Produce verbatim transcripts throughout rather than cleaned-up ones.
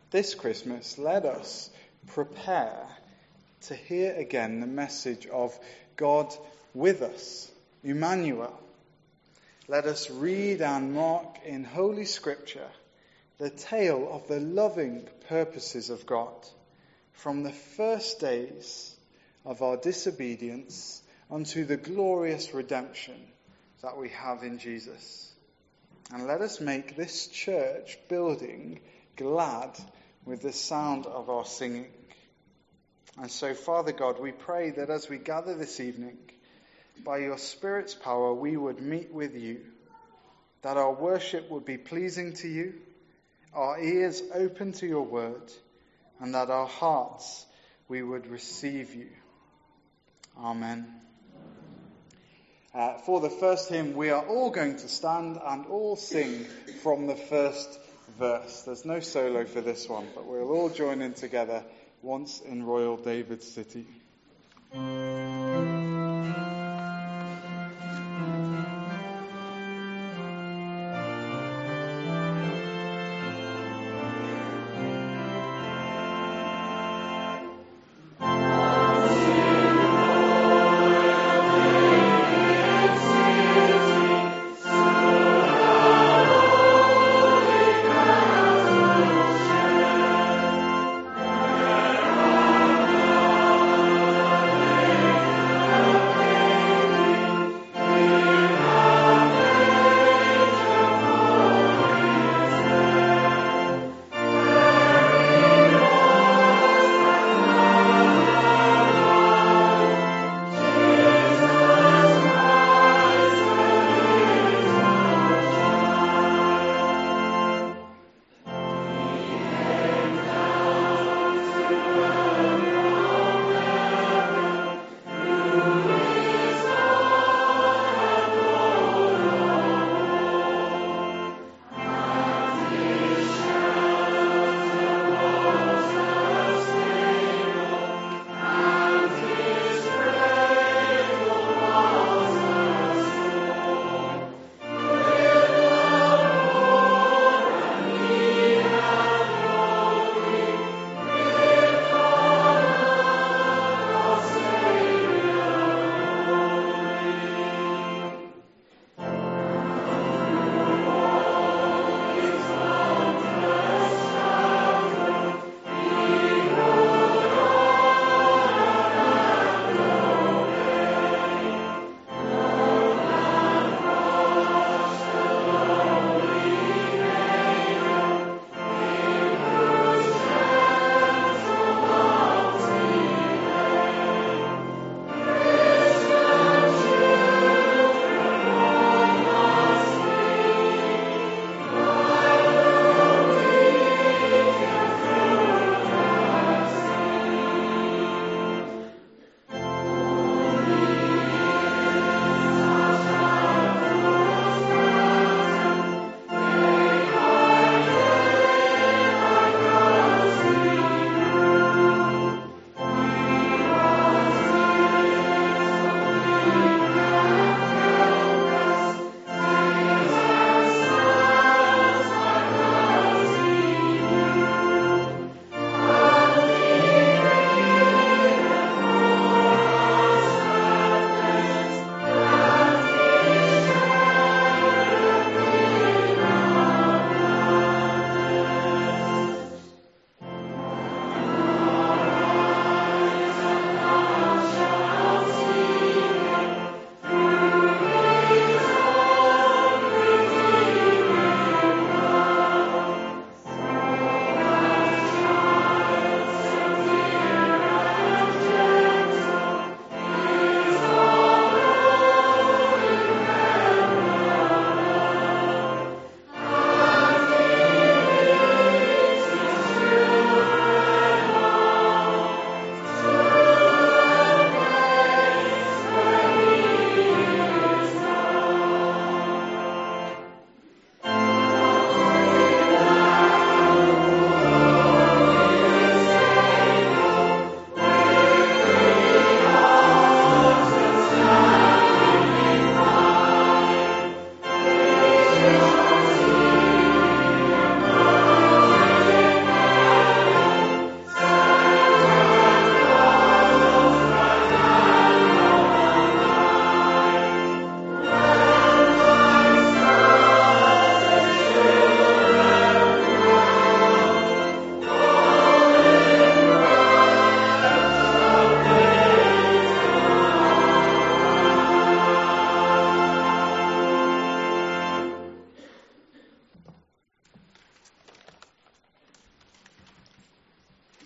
This Christmas, let us prepare to hear again the message of God with us, Emmanuel. Let us read and mark in Holy Scripture the tale of the loving purposes of God from the first days of our disobedience unto the glorious redemption that we have in Jesus. And let us make this church building glad with the sound of our singing. And so, Father God, we pray that as we gather this evening, by your Spirit's power, we would meet with you, that our worship would be pleasing to you, our ears open to your word, and that our hearts, we would receive you. Amen. Uh, for the first hymn, we are all going to stand and all sing from the first verse. There's no solo for this one, but we'll all join in together once in Royal David's City.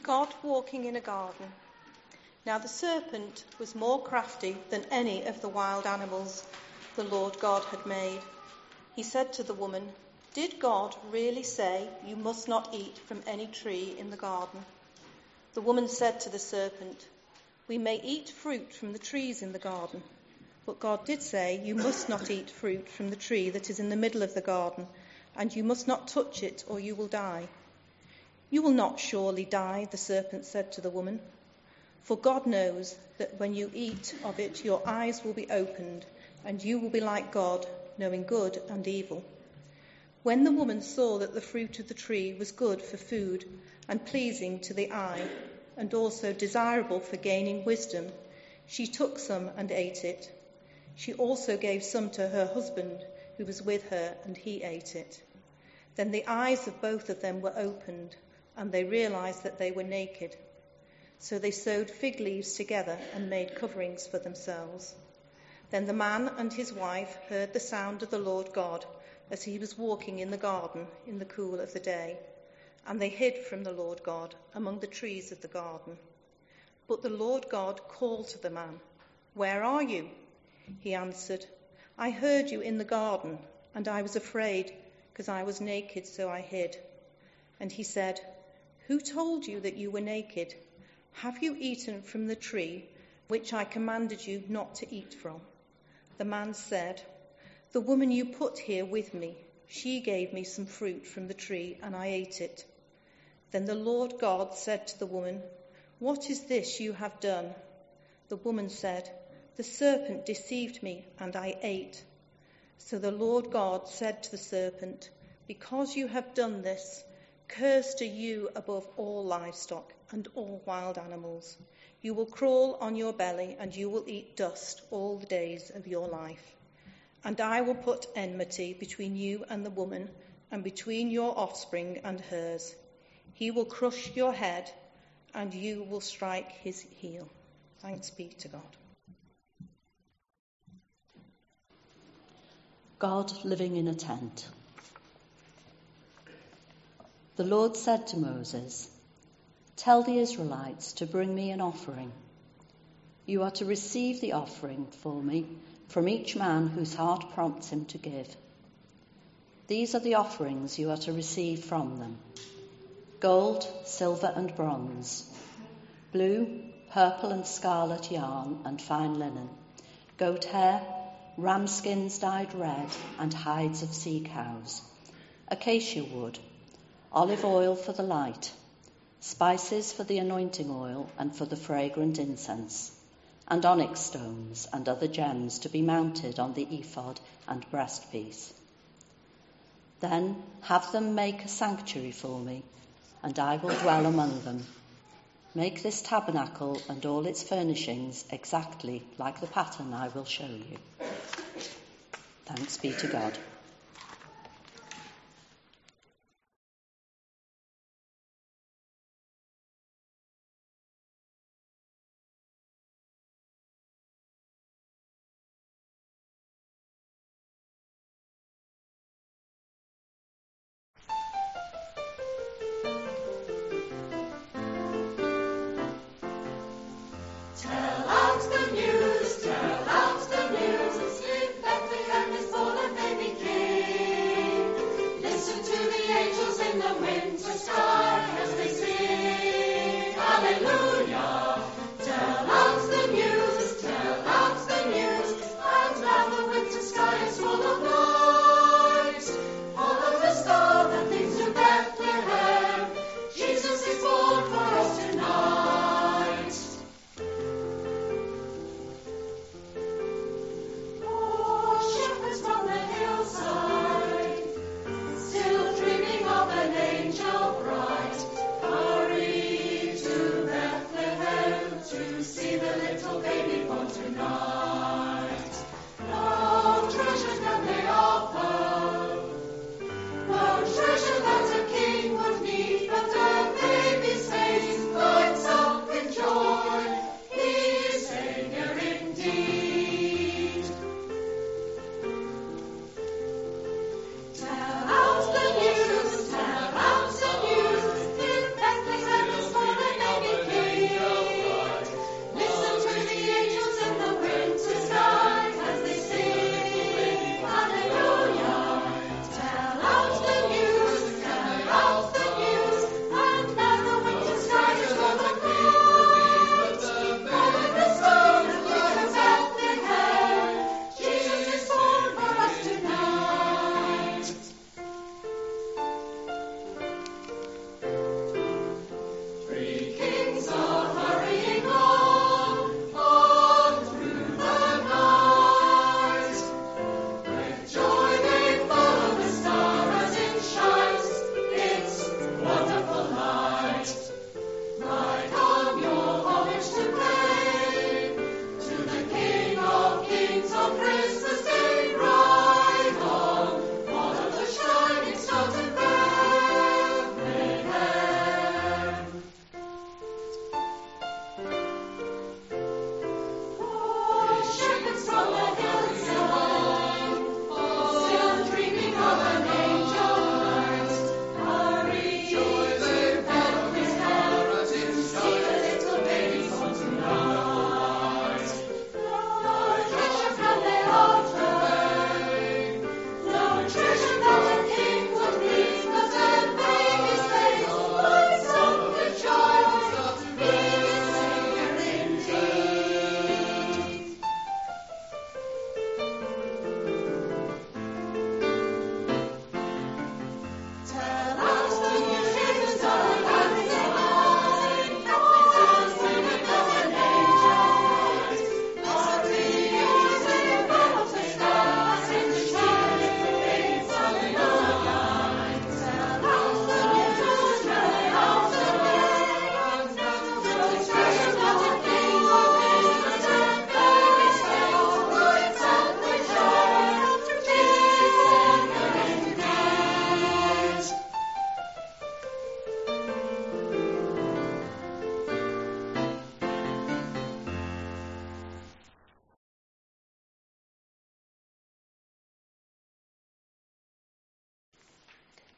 God walking in a garden. Now the serpent was more crafty than any of the wild animals the Lord God had made. He said to the woman, "Did God really say you must not eat from any tree in the garden?" The woman said to the serpent, "We may eat fruit from the trees in the garden, but God did say you must not eat fruit from the tree that is in the middle of the garden, and you must not touch it or you will die." "You will not surely die," the serpent said to the woman, "for God knows that when you eat of it your eyes will be opened, and you will be like God, knowing good and evil." When the woman saw that the fruit of the tree was good for food and pleasing to the eye, and also desirable for gaining wisdom, she took some and ate it. She also gave some to her husband who was with her, and he ate it. Then the eyes of both of them were opened, and they realized that they were naked. So they sewed fig leaves together and made coverings for themselves. Then the man and his wife heard the sound of the Lord God as he was walking in the garden in the cool of the day, and they hid from the Lord God among the trees of the garden. But the Lord God called to the man, "Where are you?" He answered, "I heard you in the garden, and I was afraid, because I was naked, so I hid." And he said, "Who told you that you were naked? Have you eaten from the tree which I commanded you not to eat from?" The man said, "The woman you put here with me, she gave me some fruit from the tree, and I ate it." Then the Lord God said to the woman, "What is this you have done?" The woman said, "The serpent deceived me, and I ate." So the Lord God said to the serpent, "Because you have done this, cursed are you above all livestock and all wild animals. You will crawl on your belly, and you will eat dust all the days of your life. And I will put enmity between you and the woman, and between your offspring and hers. He will crush your head, and you will strike his heel." Thanks be to God. God living in a tent. The Lord said to Moses, "Tell the Israelites to bring me an offering. You are to receive the offering for me from each man whose heart prompts him to give. These are the offerings you are to receive from them: gold, silver and bronze, blue, purple and scarlet yarn and fine linen, goat hair, ram skins dyed red and hides of sea cows, acacia wood, olive oil for the light, spices for the anointing oil and for the fragrant incense, and onyx stones and other gems to be mounted on the ephod and breastpiece. Then have them make a sanctuary for me, and I will dwell among them. Make this tabernacle and all its furnishings exactly like the pattern I will show you." Thanks be to God. Tell out the news, tell out the news. In Bethlehem is born a baby king.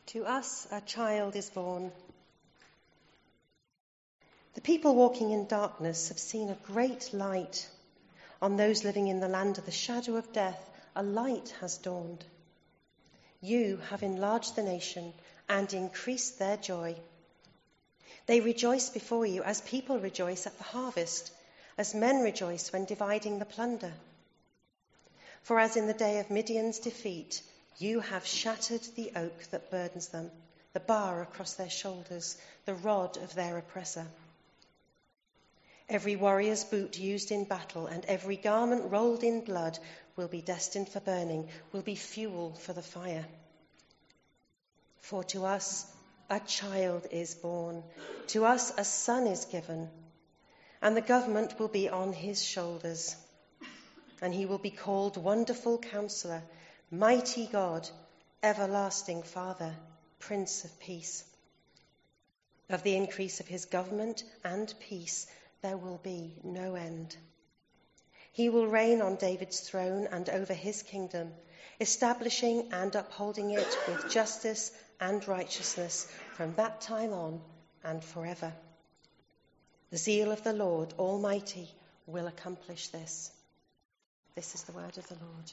To us a child is born. The people walking in darkness have seen a great light. On those living in the land of the shadow of death, a light has dawned. You have enlarged the nation and increased their joy. They rejoice before you as people rejoice at the harvest, as men rejoice when dividing the plunder. For as in the day of Midian's defeat, you have shattered the oak that burdens them, the bar across their shoulders, the rod of their oppressor. Every warrior's boot used in battle and every garment rolled in blood will be destined for burning, will be fuel for the fire. For to us a child is born, to us a son is given, and the government will be on his shoulders. And he will be called Wonderful Counselor, Mighty God, Everlasting Father, Prince of Peace. Of the increase of his government and peace there will be no end. He will reign on David's throne and over his kingdom, establishing and upholding it with justice and righteousness from that time on and forever. The zeal of the Lord Almighty will accomplish this. This is the word of the Lord.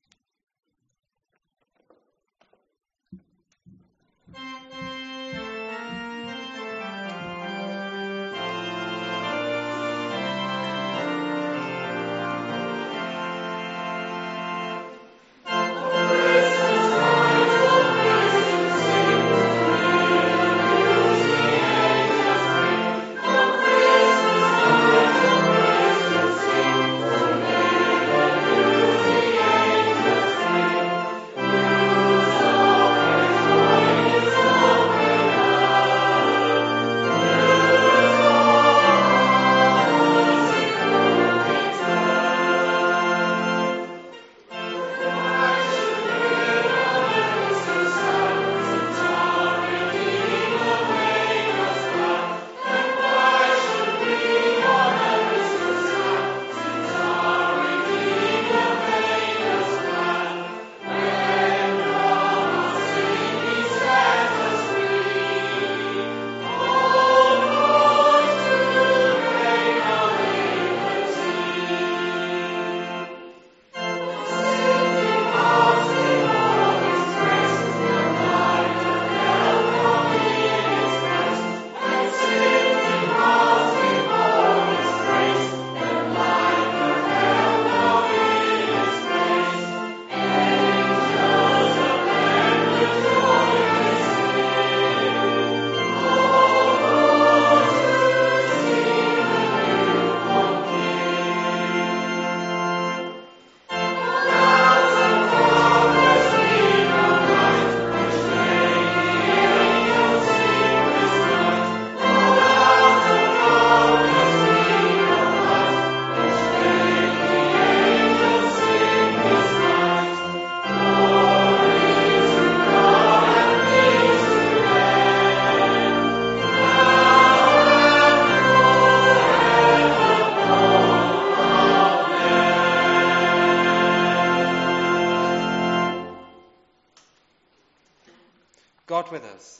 God with us.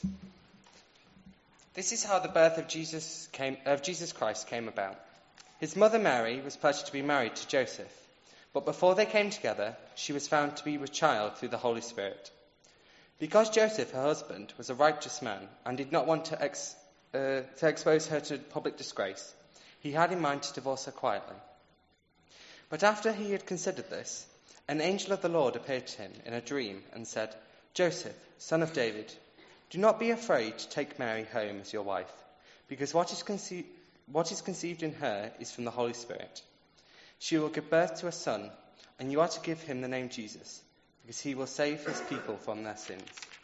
This is how the birth of Jesus came, of Jesus Christ came about. His mother Mary was pledged to be married to Joseph, but before they came together, she was found to be with child through the Holy Spirit. Because Joseph, her husband, was a righteous man and did not want to, ex, uh, to expose her to public disgrace, he had in mind to divorce her quietly. But after he had considered this, an angel of the Lord appeared to him in a dream and said, "Joseph, son of David, do not be afraid to take Mary home as your wife, because what is, conce- what is conceived in her is from the Holy Spirit. She will give birth to a son, and you are to give him the name Jesus, because he will save his people from their sins."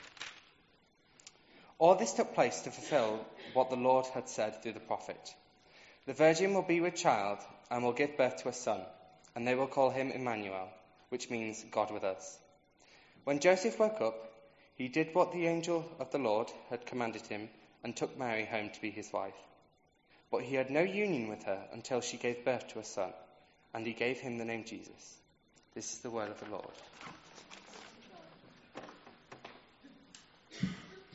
All this took place to fulfill what the Lord had said through the prophet. The virgin will be with child and will give birth to a son, and they will call him Emmanuel, which means God with us. When Joseph woke up, he did what the angel of the Lord had commanded him and took Mary home to be his wife. But he had no union with her until she gave birth to a son, and he gave him the name Jesus. This is the word of the Lord.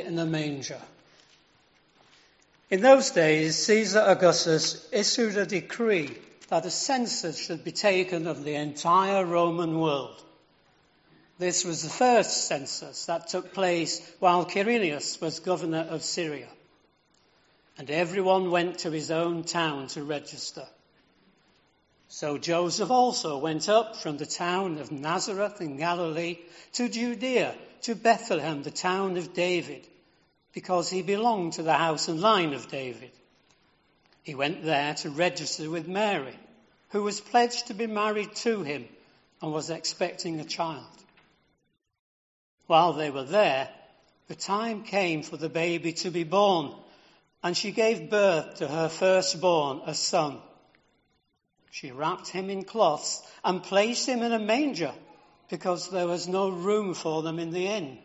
in a manger. In those days, Caesar Augustus issued a decree that a census should be taken of the entire Roman world. This was the first census that took place while Quirinius was governor of Syria. And everyone went to his own town to register. So Joseph also went up from the town of Nazareth in Galilee to Judea, to Bethlehem, the town of David, because he belonged to the house and line of David. He went there to register with Mary, who was pledged to be married to him and was expecting a child. While they were there, the time came for the baby to be born, and she gave birth to her firstborn, a son. She wrapped him in cloths and placed him in a manger, because there was no room for them in the inn.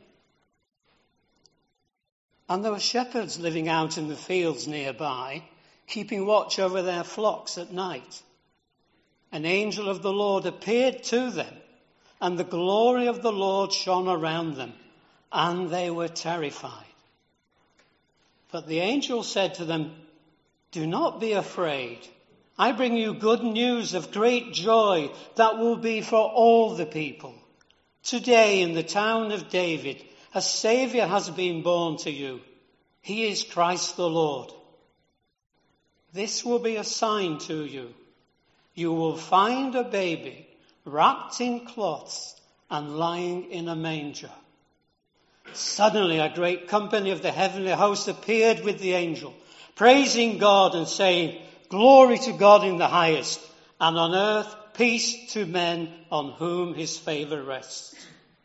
And there were shepherds living out in the fields nearby, keeping watch over their flocks at night. An angel of the Lord appeared to them, and the glory of the Lord shone around them, and they were terrified. But the angel said to them, "Do not be afraid. I bring you good news of great joy that will be for all the people. Today in the town of David, a Saviour has been born to you. He is Christ the Lord. This will be a sign to you. You will find a baby wrapped in cloths and lying in a manger." Suddenly a great company of the heavenly host appeared with the angel, praising God and saying, "Glory to God in the highest, and on earth peace to men on whom his favour rests."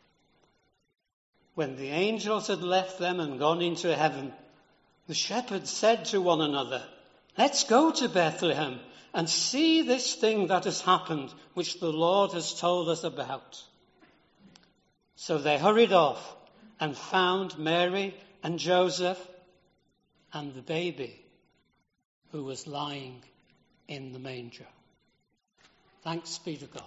When the angels had left them and gone into heaven, the shepherds said to one another, "Let's go to Bethlehem and see this thing that has happened, which the Lord has told us about." So they hurried off and found Mary and Joseph and the baby who was lying in the manger. Thanks be to God.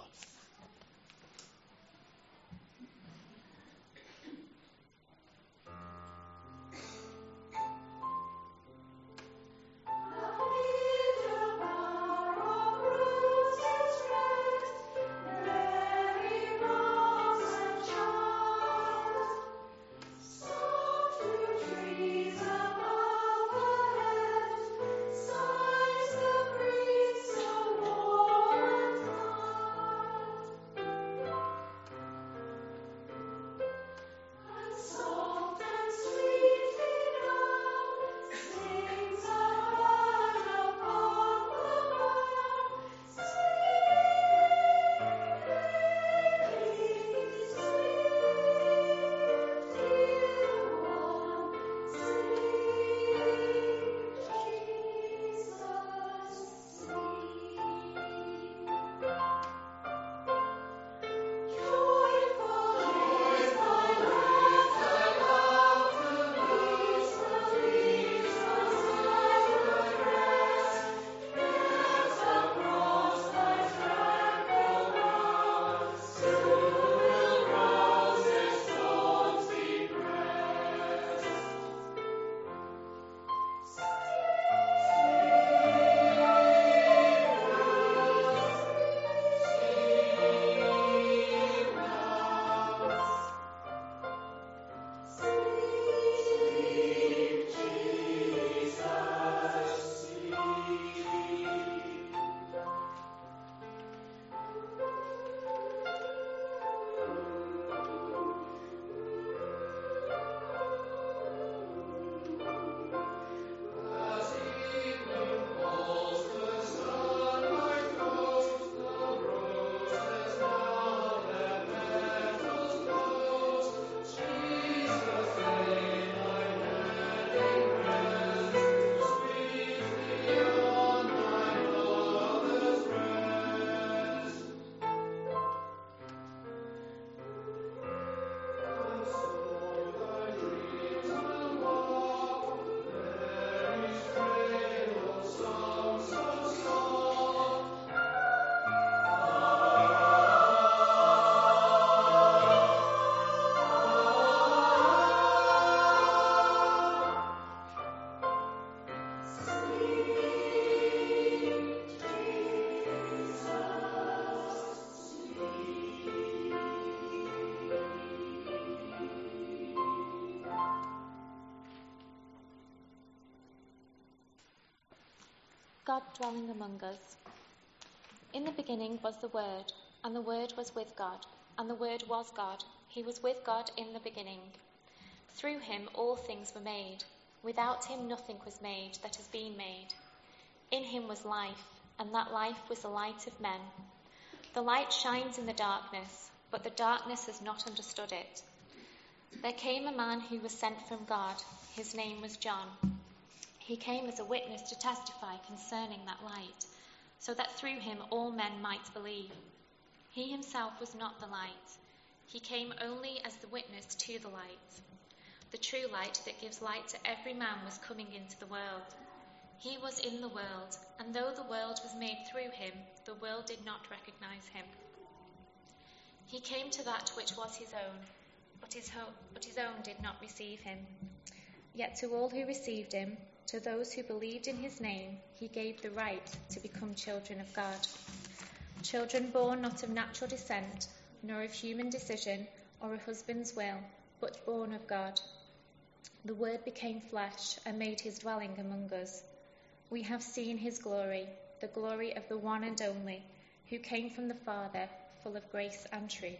God dwelling among us. In the beginning was the Word, and the Word was with God, and the Word was God. He was with God in the beginning. Through him all things were made. Without him nothing was made that has been made. In him was life, and that life was the light of men. The light shines in the darkness, but the darkness has not understood it. There came a man who was sent from God. His name was John. He came as a witness to testify concerning that light, so that through him all men might believe. He himself was not the light. He came only as the witness to the light. The true light that gives light to every man was coming into the world. He was in the world, and though the world was made through him, the world did not recognize him. He came to that which was his own, but his, ho- but his own did not receive him. Yet to all who received him, to those who believed in his name, he gave the right to become children of God. Children born not of natural descent, nor of human decision or a husband's will, but born of God. The Word became flesh and made his dwelling among us. We have seen his glory, the glory of the one and only, who came from the Father, full of grace and truth.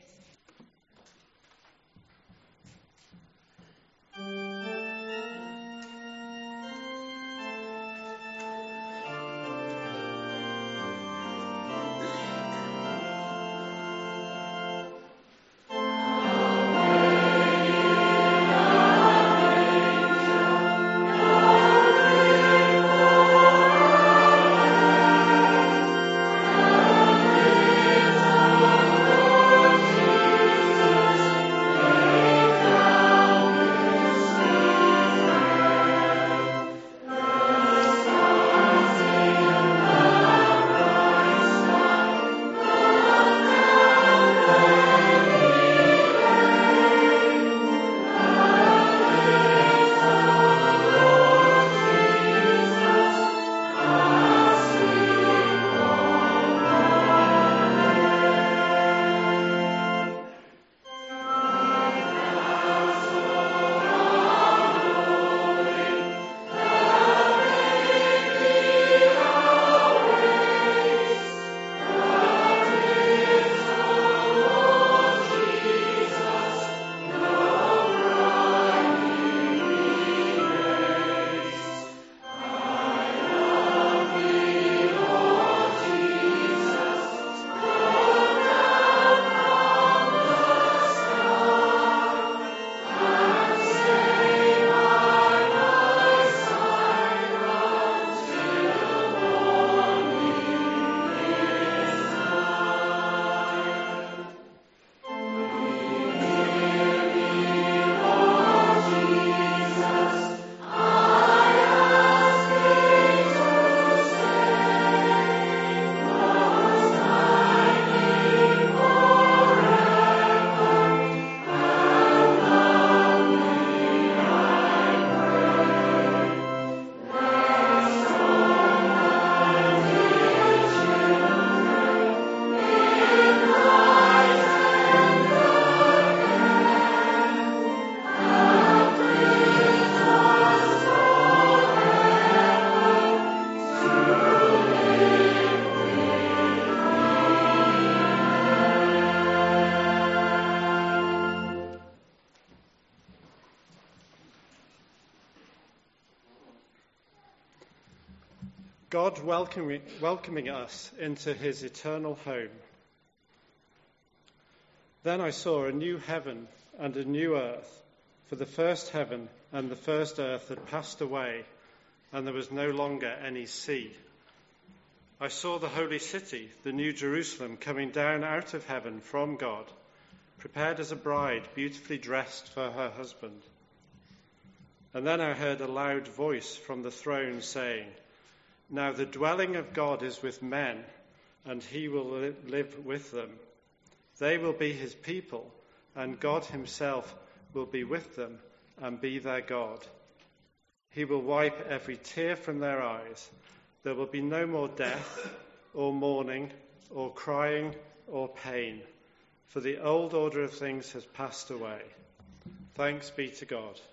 God welcoming, welcoming us into his eternal home. Then I saw a new heaven and a new earth, for the first heaven and the first earth had passed away, and there was no longer any sea. I saw the holy city, the new Jerusalem, coming down out of heaven from God, prepared as a bride, beautifully dressed for her husband. And then I heard a loud voice from the throne saying, "Now the dwelling of God is with men, and he will li- live with them. They will be his people, and God himself will be with them and be their God. He will wipe every tear from their eyes. There will be no more death, or mourning, or crying, or pain, for the old order of things has passed away." Thanks be to God.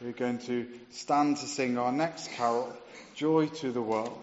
We're going to stand to sing our next carol, Joy to the World.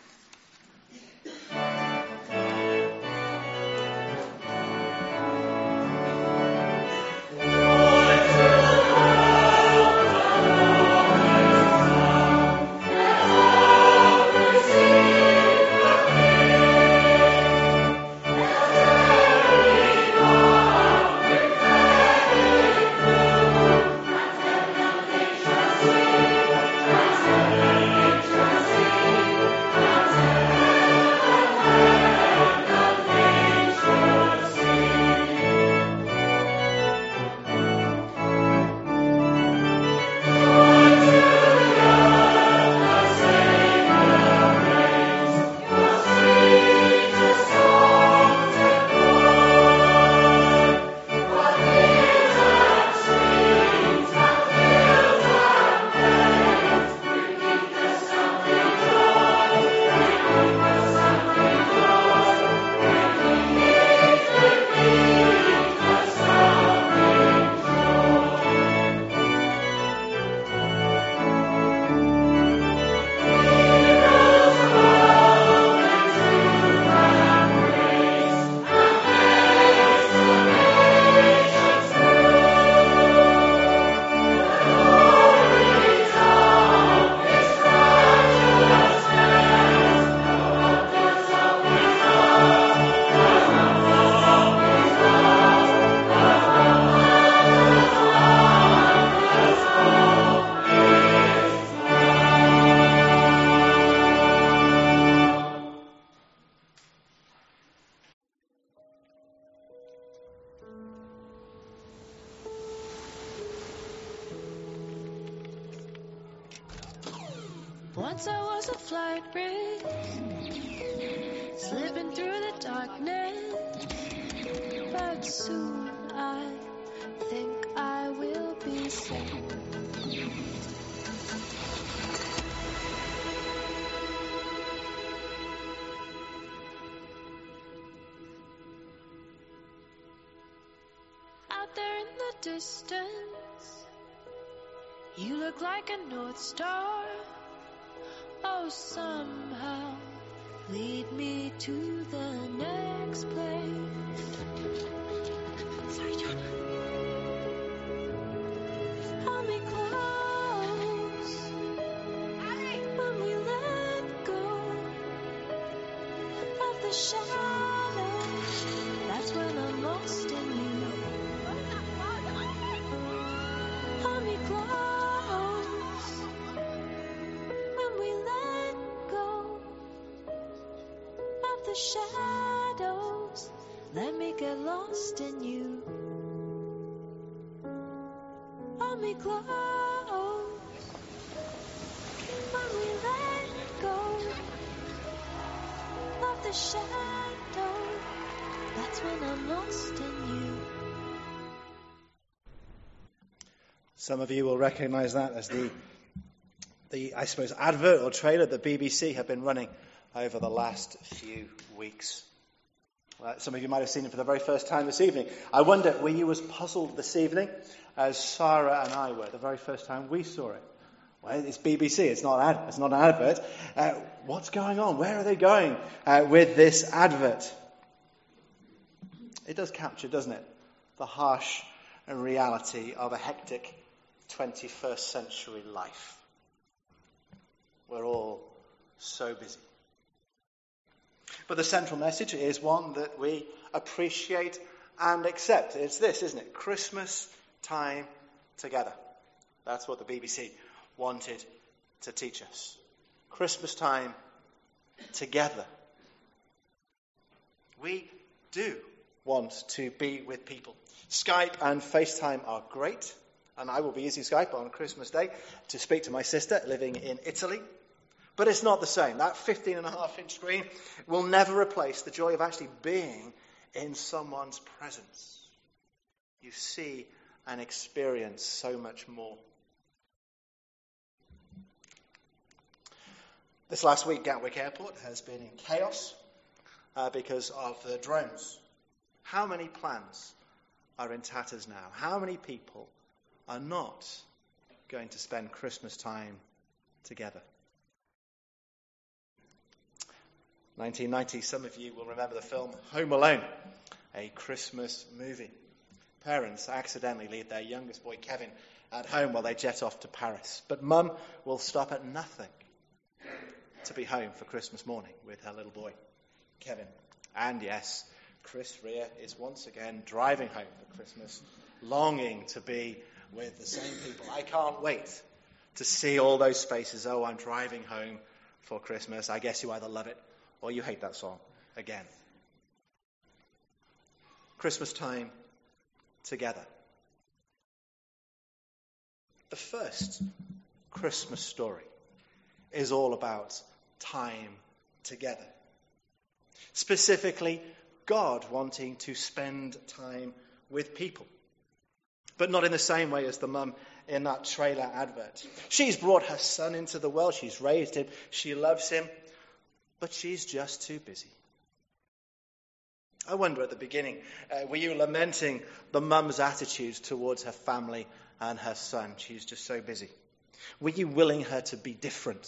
Once I was a flight risk, slipping through the darkness, but soon I think I will be safe. Out there in the distance, you look like a North Star. Oh, somehow lead me to the next place. Sorry, John. Hold me close. When we let go of the shadows, that's when I'm lost in you. Hold me close. The shadows, let me get lost in you. Hold me close. When we let go of the shadows, that's when I'm lost in you. Some of you will recognise that as the, the, I suppose, advert or trailer that B B C have been running over the last few weeks. Uh, some of you might have seen it for the very first time this evening. I wonder, were you as puzzled this evening as Sarah and I were the very first time we saw it? Well, it's B B C, it's not, ad, it's not an advert. Uh, what's going on? Where are they going uh, with this advert? It does capture, doesn't it, the harsh reality of a hectic twenty-first century life. We're all so busy. But the central message is one that we appreciate and accept. It's this, isn't it? Christmas time together. That's what the B B C wanted to teach us. Christmas time together. We do want to be with people. Skype and FaceTime are great, and I will be using Skype on Christmas Day to speak to my sister living in Italy. But it's not the same. That fifteen and a half inch screen will never replace the joy of actually being in someone's presence. You see and experience so much more. This last week, Gatwick Airport has been in chaos uh, because of the drones. How many plans are in tatters now? How many people are not going to spend Christmas time together. nineteen ninety, some of you will remember the film Home Alone, a Christmas movie. Parents accidentally leave their youngest boy, Kevin, at home while they jet off to Paris. But Mum will stop at nothing to be home for Christmas morning with her little boy, Kevin. And yes, Chris Rea is once again driving home for Christmas, longing to be with the same people. I can't wait to see all those faces. Oh, I'm driving home for Christmas. I guess you either love it or you hate that song again. Christmas time together. The first Christmas story is all about time together. Specifically, God wanting to spend time with people. But not in the same way as the mum in that trailer advert. She's brought her son into the world. She's raised him. She loves him. But she's just too busy. I wonder at the beginning, uh, were you lamenting the mum's attitudes towards her family and her son? She's just so busy. Were you willing her to be different?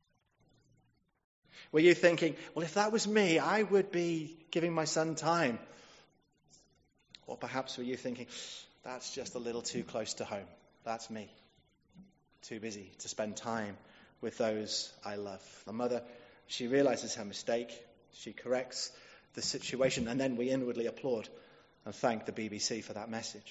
Were you thinking, well, if that was me, I would be giving my son time? Or perhaps were you thinking, that's just a little too close to home. That's me. Too busy to spend time with those I love. The mother, she realizes her mistake. She corrects the situation. And then we inwardly applaud and thank the B B C for that message.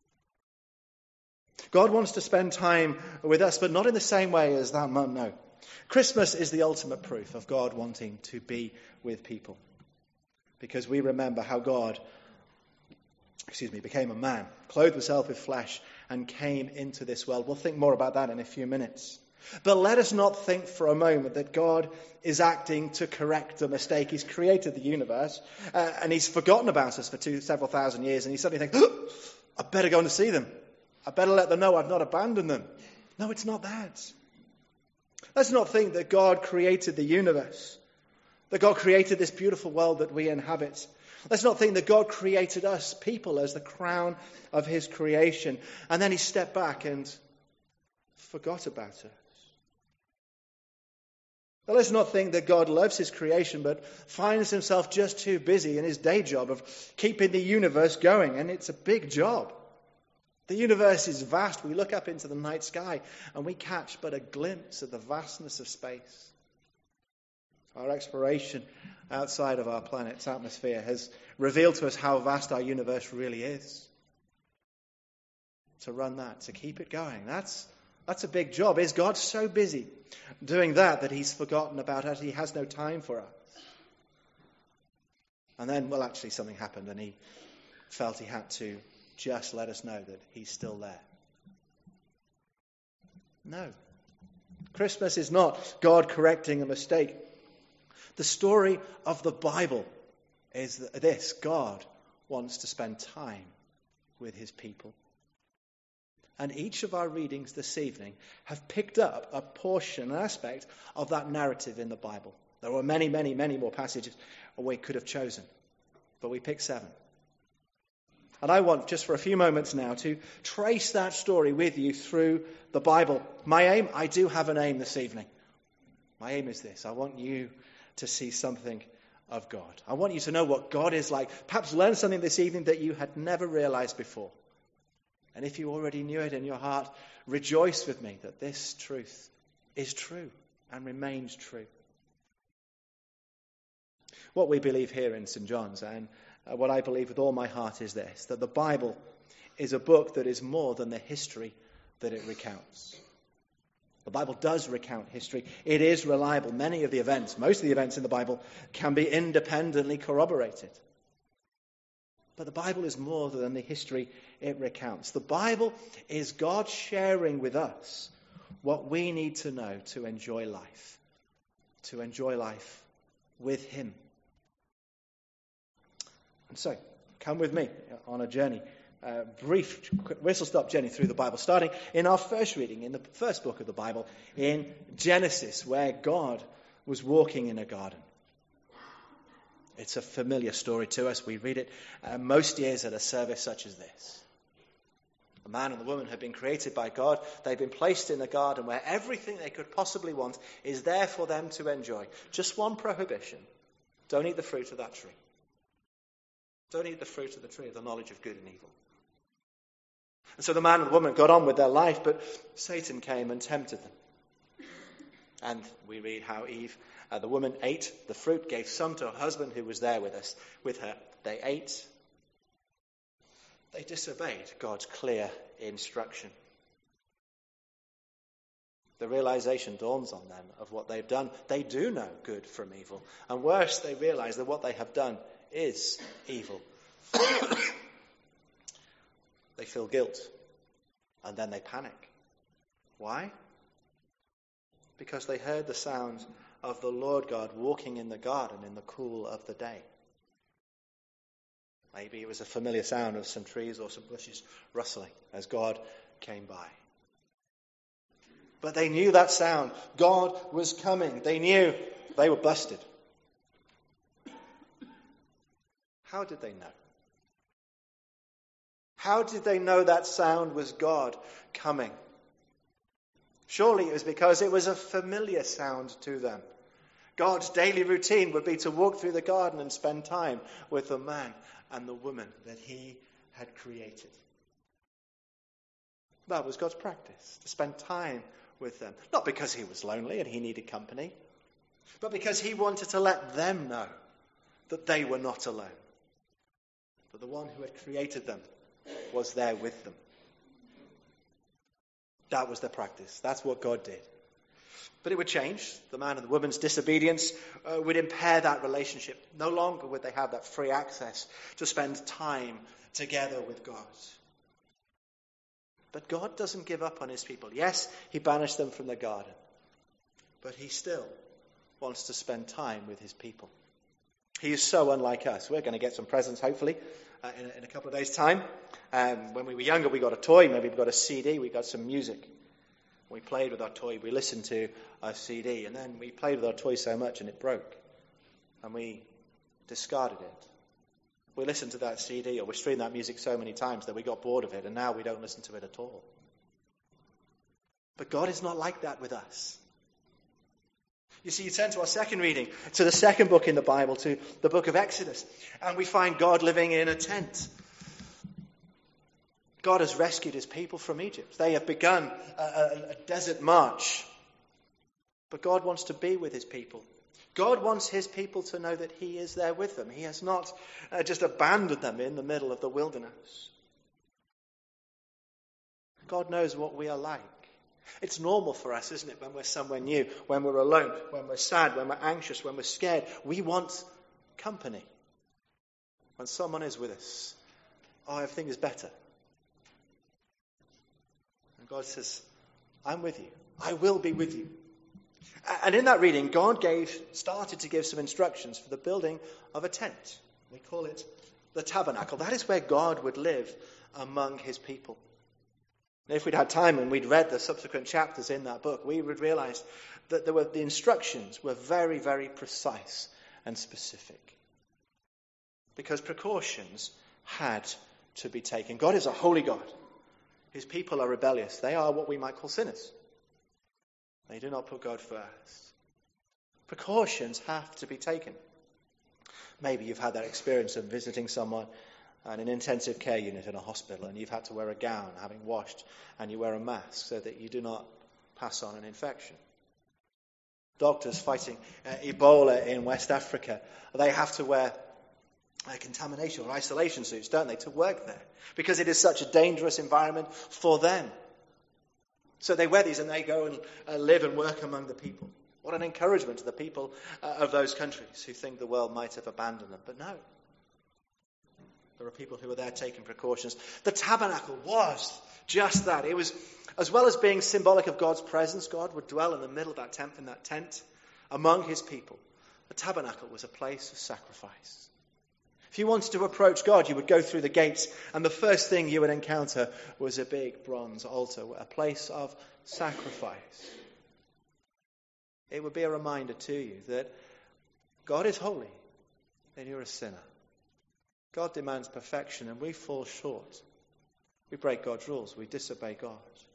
God wants to spend time with us, but not in the same way as that mum, no. Christmas is the ultimate proof of God wanting to be with people. Because we remember how God, excuse me, became a man, clothed himself with flesh, and came into this world. We'll think more about that in a few minutes. But let us not think for a moment that God is acting to correct a mistake. He's created the universe, uh, and he's forgotten about us for two, several thousand years, and he suddenly thinks, oh, I better go and see them. I better let them know I've not abandoned them. No, it's not that. Let's not think that God created the universe, that God created this beautiful world that we inhabit. Let's not think that God created us, people, as the crown of his creation, and then he stepped back and forgot about us. Now, let's not think that God loves his creation, but finds himself just too busy in his day job of keeping the universe going, and it's a big job. The universe is vast. We look up into the night sky and we catch but a glimpse of the vastness of space. Our exploration outside of our planet's atmosphere has revealed to us how vast our universe really is. To run that, to keep it going, that's, that's a big job. Is God so busy doing that that he's forgotten about us? He has no time for us. And then, well, actually something happened and he felt he had to just let us know that he's still there. No. Christmas is not God correcting a mistake. The story of the Bible is this. God wants to spend time with his people. And each of our readings this evening have picked up a portion, an aspect of that narrative in the Bible. There were many, many, many more passages we could have chosen, but we picked seven. And I want, just for a few moments now, to trace that story with you through the Bible. My aim, I do have an aim this evening. My aim is this. I want you to see something of God. I want you to know what God is like. Perhaps learn something this evening that you had never realized before. And if you already knew it in your heart, rejoice with me that this truth is true and remains true. What we believe here in Saint John's, and what I believe with all my heart, is this, that the Bible is a book that is more than the history that it recounts. The Bible does recount history. It is reliable. Many of the events, most of the events in the Bible, can be independently corroborated. But the Bible is more than the history it recounts. The Bible is God sharing with us what we need to know to enjoy life, to enjoy life with him. And so, come with me on a journey, a brief whistle-stop journey through the Bible, starting in our first reading, in the first book of the Bible, in Genesis, where God was walking in a garden. It's a familiar story to us. We read it uh, most years at a service such as this. The man and the woman had been created by God. They've been placed in a garden where everything they could possibly want is there for them to enjoy. Just one prohibition. Don't eat the fruit of that tree. Don't eat the fruit of the tree of the knowledge of good and evil. And so the man and the woman got on with their life, but Satan came and tempted them. And we read how Eve, uh, the woman, ate the fruit, gave some to her husband who was there with us, with her. They ate. They disobeyed God's clear instruction. The realization dawns on them of what they've done. They do know good from evil. And worse, they realize that what they have done is evil. They feel guilt. And then they panic. Why? Because they heard the sound of the Lord God walking in the garden in the cool of the day. Maybe it was a familiar sound of some trees or some bushes rustling as God came by. But they knew that sound. God was coming. They knew they were busted. How did they know? How did they know that sound was God coming? Surely it was because it was a familiar sound to them. God's daily routine would be to walk through the garden and spend time with the man and the woman that he had created. That was God's practice, to spend time with them. Not because he was lonely and he needed company, but because he wanted to let them know that they were not alone. That the one who had created them was there with them. That was their practice. That's what God did. But it would change. The man and the woman's disobedience uh, would impair that relationship. No longer would they have that free access to spend time together with God. But God doesn't give up on his people. Yes, he banished them from the garden. But he still wants to spend time with his people. He is so unlike us. We're going to get some presents, hopefully, uh, in, a, in a couple of days' time. Um, when we were younger, we got a toy. Maybe we got a C D. We got some music. We played with our toy. We listened to a C D. And then we played with our toy so much and it broke. And we discarded it. We listened to that C D or we streamed that music so many times that we got bored of it. And now we don't listen to it at all. But God is not like that with us. You see, you turn to our second reading, to the second book in the Bible, to the book of Exodus. And we find God living in a tent. God has rescued his people from Egypt. They have begun a, a, a desert march. But God wants to be with his people. God wants his people to know that he is there with them. He has not uh, just abandoned them in the middle of the wilderness. God knows what we are like. It's normal for us, isn't it, when we're somewhere new, when we're alone, when we're sad, when we're anxious, when we're scared. We want company. When someone is with us, oh, everything is better. And God says, I'm with you. I will be with you. And in that reading, God gave, started to give some instructions for the building of a tent. We call it the tabernacle. That is where God would live among his people. And if we'd had time and we'd read the subsequent chapters in that book, we would realize that there were, the instructions were very, very precise and specific. Because precautions had to be taken. God is a holy God. His people are rebellious. They are what we might call sinners. They do not put God first. Precautions have to be taken. Maybe you've had that experience of visiting someone in an intensive care unit in a hospital and you've had to wear a gown, having washed, and you wear a mask so that you do not pass on an infection. Doctors fighting uh, Ebola in West Africa, they have to wear uh, contamination or isolation suits, don't they, to work there, because it is such a dangerous environment for them. So they wear these and they go and uh, live and work among the people. What an encouragement to the people uh, of those countries who think the world might have abandoned them. But no. There are people who are there taking precautions. The tabernacle was just that. It was, as well as being symbolic of God's presence, God would dwell in the middle of that tent, in that tent among his people. The tabernacle was a place of sacrifice. If you wanted to approach God, you would go through the gates, and the first thing you would encounter was a big bronze altar, a place of sacrifice. It would be a reminder to you that God is holy and you're a sinner. God demands perfection and we fall short. We break God's rules. We disobey God.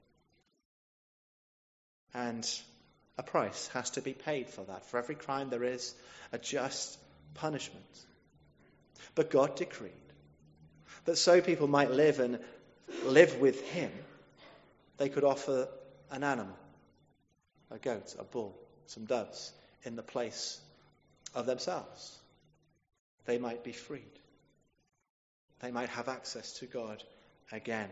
And a price has to be paid for that. For every crime there is a just punishment. But God decreed that so people might live and live with him, they could offer an animal, a goat, a bull, some doves, in the place of themselves. They might be freed. They might have access to God again.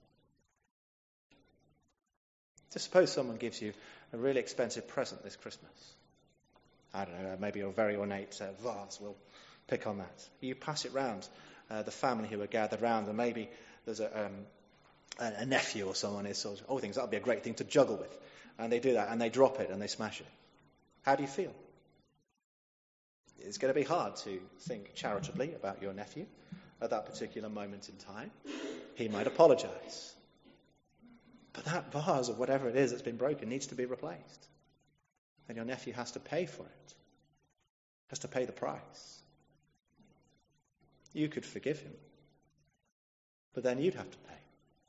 Just suppose someone gives you a really expensive present this Christmas. I don't know, maybe a very ornate uh, vase. We'll pick on that. You pass it round uh, the family who are gathered round, and maybe there's a, um, a, a nephew or someone is sort of, oh, thinks that would be a great thing to juggle with. And they do that, and they drop it, and they smash it. How do you feel? It's going to be hard to think charitably about your nephew at that particular moment in time. He might apologize. But that vase, or whatever it is that's been broken, needs to be replaced. And your nephew has to pay for it. Has to pay the price. You could forgive him. But then you'd have to pay.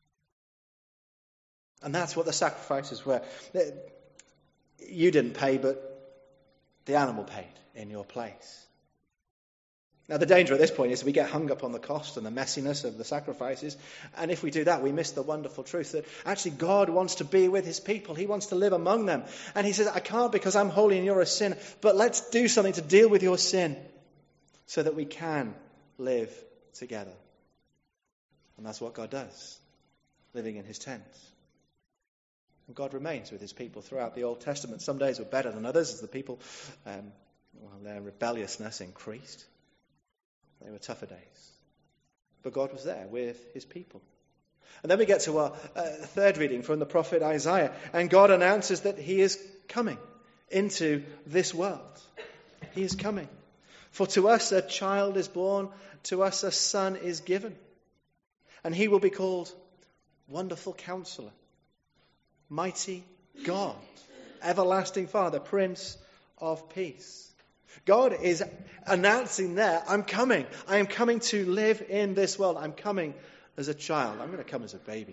And that's what the sacrifices were. You didn't pay, but the animal paid in your place. Now, the danger at this point is we get hung up on the cost and the messiness of the sacrifices. And if we do that, we miss the wonderful truth that actually God wants to be with his people. He wants to live among them. And he says, I can't because I'm holy and you're a sin. But let's do something to deal with your sin so that we can live together. And that's what God does, living in his tent. And God remains with his people throughout the Old Testament. Some days were better than others as the people, um, well, their rebelliousness increased. They were tougher days. But God was there with his people. And then we get to our uh, third reading from the prophet Isaiah. And God announces that he is coming into this world. He is coming. For to us a child is born, to us a son is given. And he will be called Wonderful Counselor, Mighty God, Everlasting Father, Prince of Peace. God is announcing there, I'm coming. I am coming to live in this world. I'm coming as a child. I'm going to come as a baby.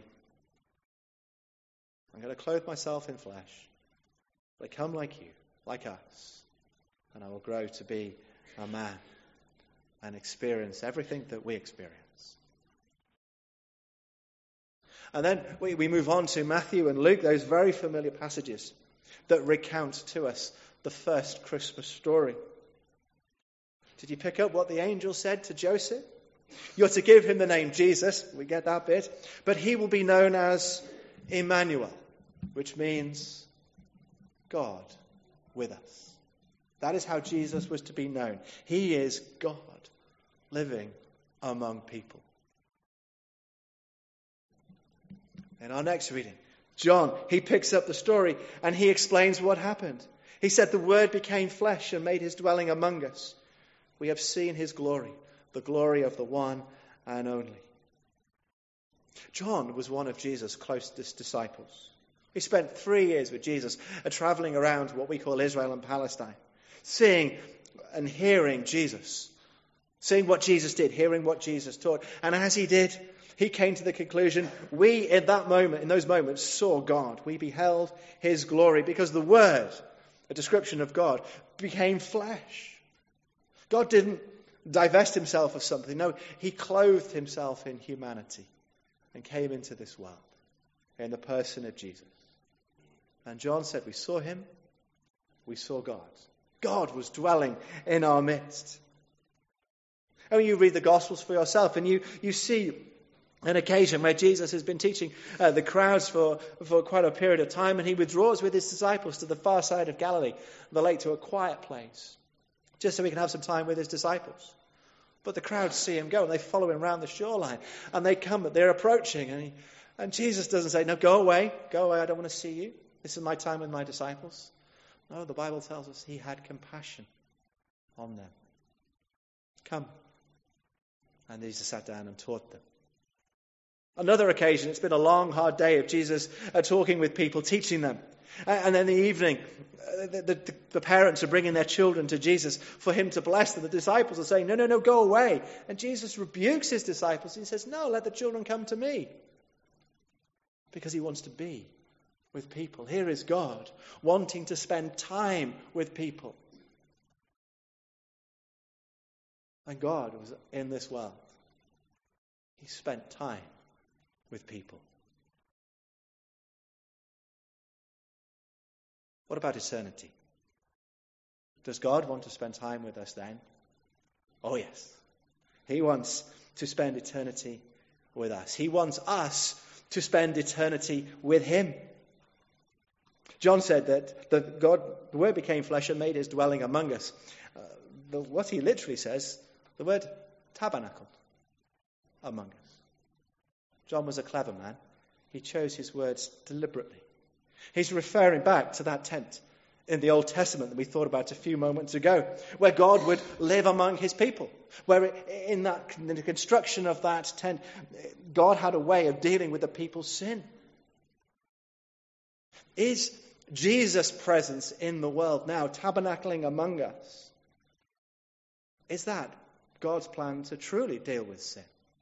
I'm going to clothe myself in flesh. But I come like you, like us. And I will grow to be a man and experience everything that we experience. And then we, we move on to Matthew and Luke, those very familiar passages that recount to us the first Christmas story. Did you pick up what the angel said to Joseph? You're to give him the name Jesus. We get that bit. But he will be known as Emmanuel, which means God with us. That is how Jesus was to be known. He is God living among people. In our next reading, John, he picks up the story and he explains what happened. He said, the Word became flesh and made his dwelling among us. We have seen his glory, the glory of the one and only. John was one of Jesus' closest disciples. He spent three years with Jesus, uh, traveling around what we call Israel and Palestine, seeing and hearing Jesus, seeing what Jesus did, hearing what Jesus taught. And as he did, he came to the conclusion, we in that moment, in those moments, saw God. We beheld his glory because the Word, a description of God, became flesh. God didn't divest himself of something. No, he clothed himself in humanity and came into this world in the person of Jesus. And John said, we saw him, we saw God. God was dwelling in our midst. And when you read the Gospels for yourself and you, you see an occasion where Jesus has been teaching uh, the crowds for, for quite a period of time, and he withdraws with his disciples to the far side of Galilee, the lake, to a quiet place, just so he can have some time with his disciples. But the crowds see him go, and they follow him around the shoreline, and they come, but they're approaching, and, he, and Jesus doesn't say, no, go away, go away, I don't want to see you. This is my time with my disciples. No, the Bible tells us he had compassion on them. Come. And Jesus sat down and taught them. Another occasion, it's been a long, hard day of Jesus uh, talking with people, teaching them. And then in the evening, uh, the, the, the parents are bringing their children to Jesus for him to bless them. The disciples are saying, no, no, no, go away. And Jesus rebukes his disciples. He says, no, let the children come to me. because he wants to be with people. Here is God wanting to spend time with people. And God was in this world. He spent time with people. What about eternity? Does God want to spend time with us then? Oh yes. He wants to spend eternity with us. He wants us to spend eternity with him. John said that the God, the Word became flesh and made his dwelling among us. Uh, the, what he literally says, the word tabernacle among us. John was a clever man. He chose his words deliberately. He's referring back to that tent in the Old Testament that we thought about a few moments ago, where God would live among his people, where in that in the construction of that tent, God had a way of dealing with the people's sin. Is Jesus' presence in the world now, tabernacling among us, is that God's plan to truly deal with sin?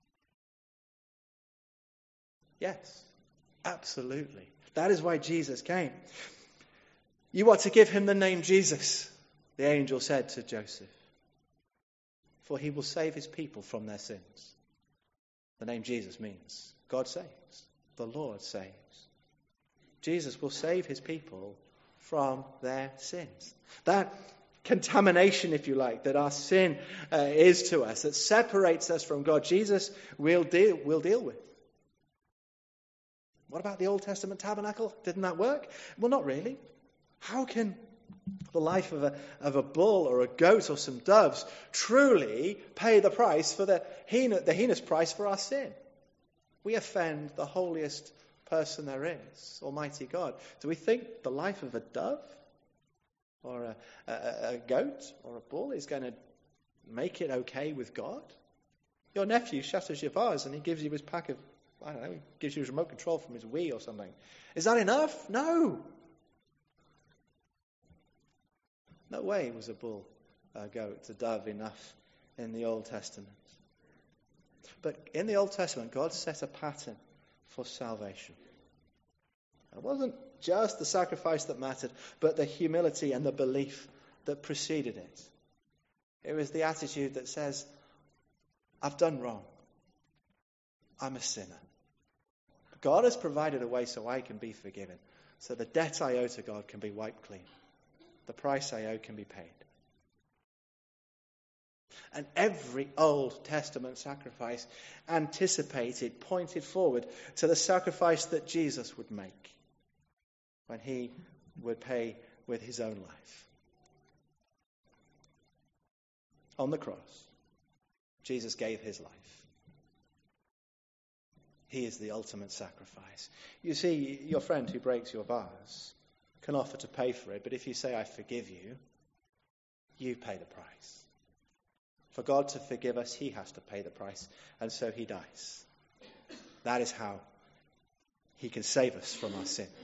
Yes, absolutely. That is why Jesus came. You are to give him the name Jesus, the angel said to Joseph, for he will save his people from their sins. The name Jesus means God saves, the Lord saves. Jesus will save his people from their sins. That contamination, if you like, that our sin uh, is to us, that separates us from God, Jesus will deal, will deal with. What about the Old Testament tabernacle? Didn't that work? Well, not really. How can the life of a, of a bull or a goat or some doves truly pay the price for the, heinous, the heinous price for our sin? We offend the holiest person there is, Almighty God. Do we think the life of a dove or a, a, a goat or a bull is going to make it okay with God? Your nephew shatters your vase and he gives you his pack of, I don't know, he gives you his remote control from his Wii or something. Is that enough? No. No way was a bull, a goat, a dove enough in the Old Testament. But in the Old Testament, God set a pattern for salvation. It wasn't just the sacrifice that mattered, but the humility and the belief that preceded it. It was the attitude that says, I've done wrong. I'm a sinner. God has provided a way so I can be forgiven, so the debt I owe to God can be wiped clean. The price I owe can be paid. And every Old Testament sacrifice anticipated, pointed forward to the sacrifice that Jesus would make when he would pay with his own life. On the cross, Jesus gave his life. He is the ultimate sacrifice. You see, your friend who breaks your vase can offer to pay for it, but if you say, I forgive you, you pay the price. For God to forgive us, he has to pay the price, and so he dies. That is how he can save us from our sins.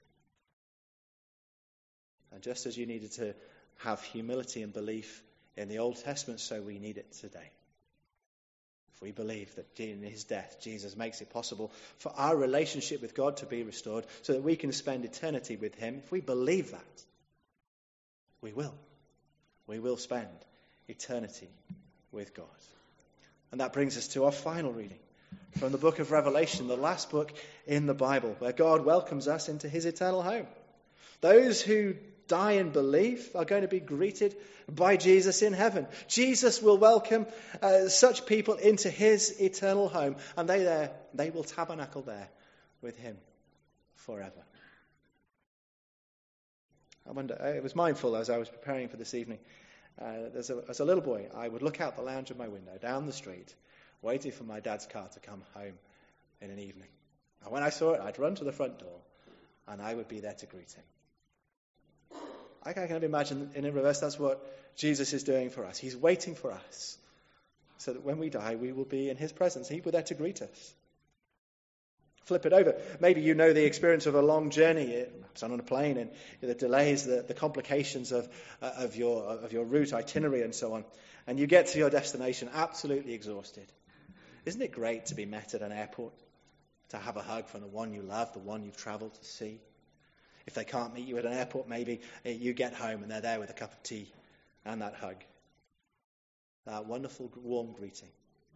And just as you needed to have humility and belief in the Old Testament, so we need it today. If we believe that in his death, Jesus makes it possible for our relationship with God to be restored so that we can spend eternity with him, if we believe that, we will. We will spend eternity with God. And that brings us to our final reading from the book of Revelation, the last book in the Bible, where God welcomes us into his eternal home. Those who die in belief are going to be greeted by Jesus in heaven. Jesus will welcome uh, such people into his eternal home, and they there they will tabernacle there with him forever. I wonder, I was mindful as I was preparing for this evening. Uh, as, a, as a little boy, I would look out the lounge of my window down the street, waiting for my dad's car to come home in an evening. And when I saw it, I'd run to the front door, and I would be there to greet him. I can kind of imagine in reverse that's what Jesus is doing for us. He's waiting for us so that when we die, we will be in his presence. He will be there to greet us. Flip it over. Maybe you know the experience of a long journey, perhaps on a plane, and the delays, the, the complications of, uh, of, your, of your route, itinerary, and so on. And you get to your destination absolutely exhausted. Isn't it great to be met at an airport to have a hug from the one you love, the one you've travelled to see. If they can't meet you at an airport, maybe you get home and they're there with a cup of tea and that hug. That wonderful, warm greeting.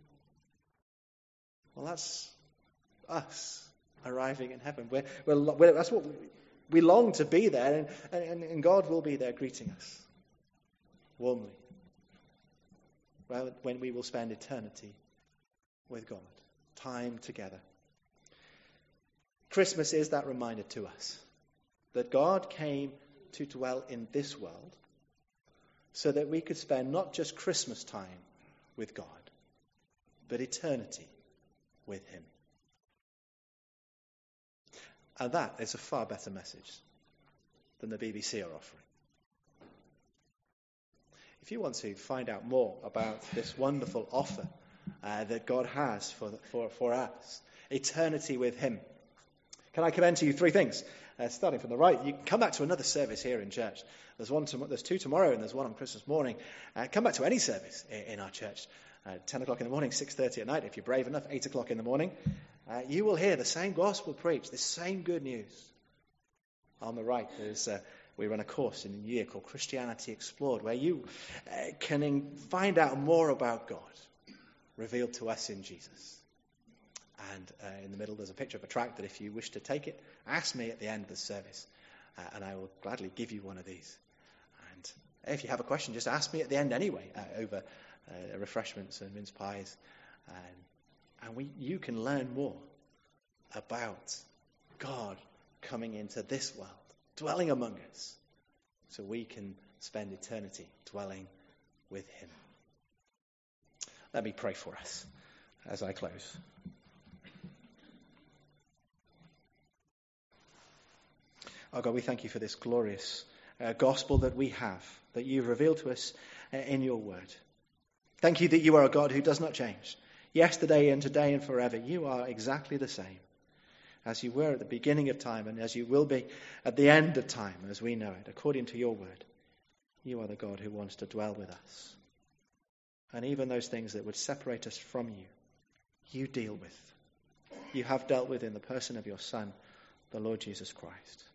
Well, that's us arriving in heaven. We're, we're, we're, that's what we, we long to be there, and, and, and God will be there greeting us warmly. Well, when we will spend eternity with God, time together. Christmas is that reminder to us that God came to dwell in this world so that we could spend not just Christmas time with God, but eternity with him. And that is a far better message than the B B C are offering. If you want to find out more about this wonderful offer uh, that God has for, for, for us, eternity with him, can I commend to you three things? Uh, starting from the right, you can come back to another service here in church. There's one, to, there's two tomorrow, and there's one on Christmas morning. Uh, come back to any service in, in our church. Uh, ten o'clock in the morning, six thirty at night, if you're brave enough, eight o'clock in the morning. Uh, you will hear the same gospel preached, the same good news. On the right, there's uh, we run a course in the new year called Christianity Explored, where you uh, can in, find out more about God, revealed to us in Jesus. And uh, in the middle, there's a picture of a tract that if you wish to take it, ask me at the end of the service, uh, and I will gladly give you one of these. And if you have a question, just ask me at the end anyway, uh, over uh, refreshments and mince pies. And, and we, you can learn more about God coming into this world, dwelling among us, so we can spend eternity dwelling with him. Let me pray for us as I close. Oh God, we thank you for this glorious uh, gospel that we have, that you've revealed to us uh, in your word. Thank you that you are a God who does not change. Yesterday and today and forever, you are exactly the same as you were at the beginning of time and as you will be at the end of time as we know it, according to your word. You are the God who wants to dwell with us. And even those things that would separate us from you, you deal with. You have dealt with in the person of your Son, the Lord Jesus Christ.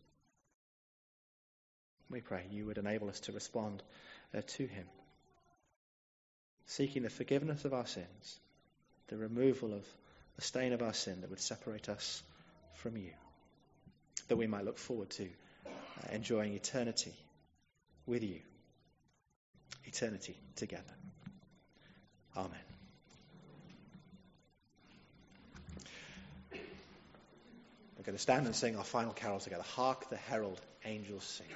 We pray you would enable us to respond uh, to him, seeking the forgiveness of our sins, the removal of the stain of our sin that would separate us from you, that we might look forward to uh, enjoying eternity with you, eternity together. Amen. We're going to stand and sing our final carol together. Hark the herald angels sing.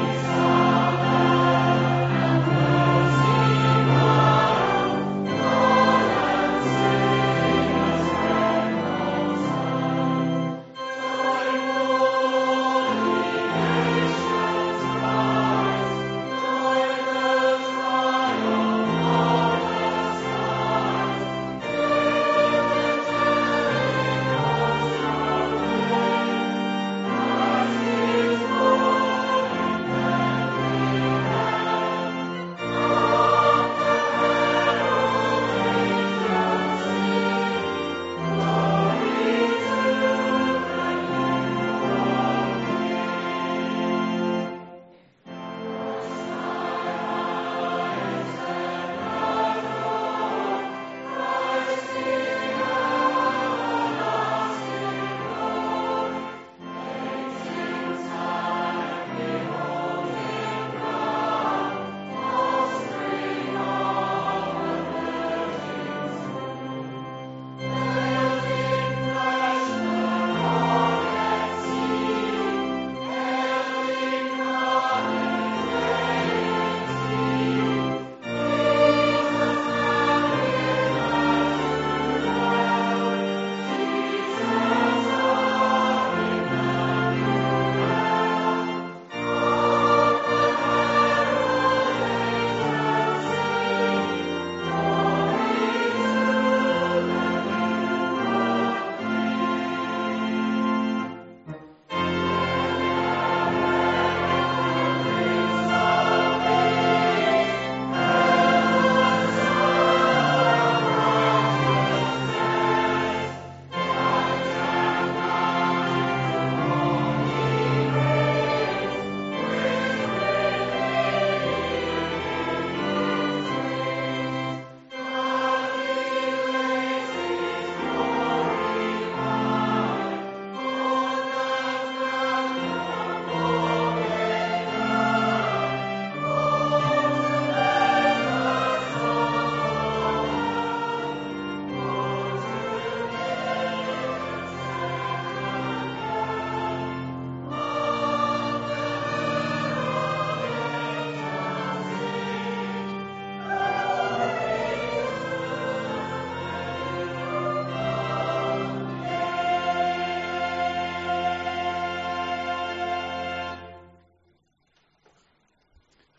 Oh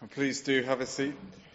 Please do have a seat.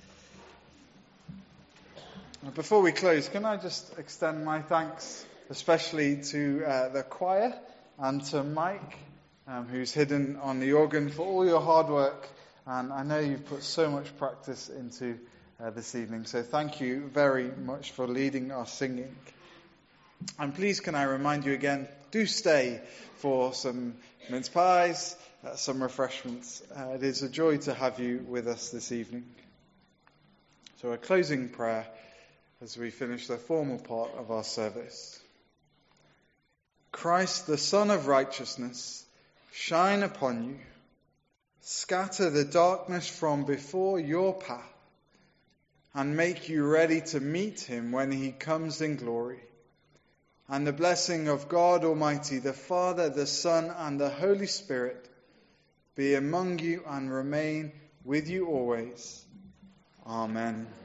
Before we close, can I just extend my thanks especially to uh, the choir and to Mike, um, who's hidden on the organ, for all your hard work. And I know you've put so much practice into uh, this evening. So thank you very much for leading our singing. And please can I remind you again, do stay for some mince pies, uh, some refreshments. Uh, it is a joy to have you with us this evening. So a closing prayer as we finish the formal part of our service. Christ, the Son of Righteousness, shine upon you. Scatter the darkness from before your path and make you ready to meet him when he comes in glory. And the blessing of God Almighty, the Father, the Son, and the Holy Spirit be among you and remain with you always. Amen.